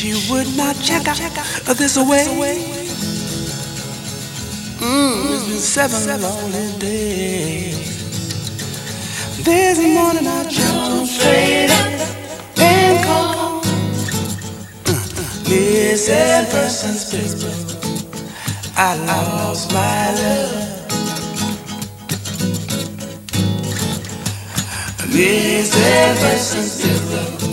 She would not check out this away. It's been 7 lonely days. This morning I jumped straight up and called missing persons bureau. I lost my love. Missing persons bureau.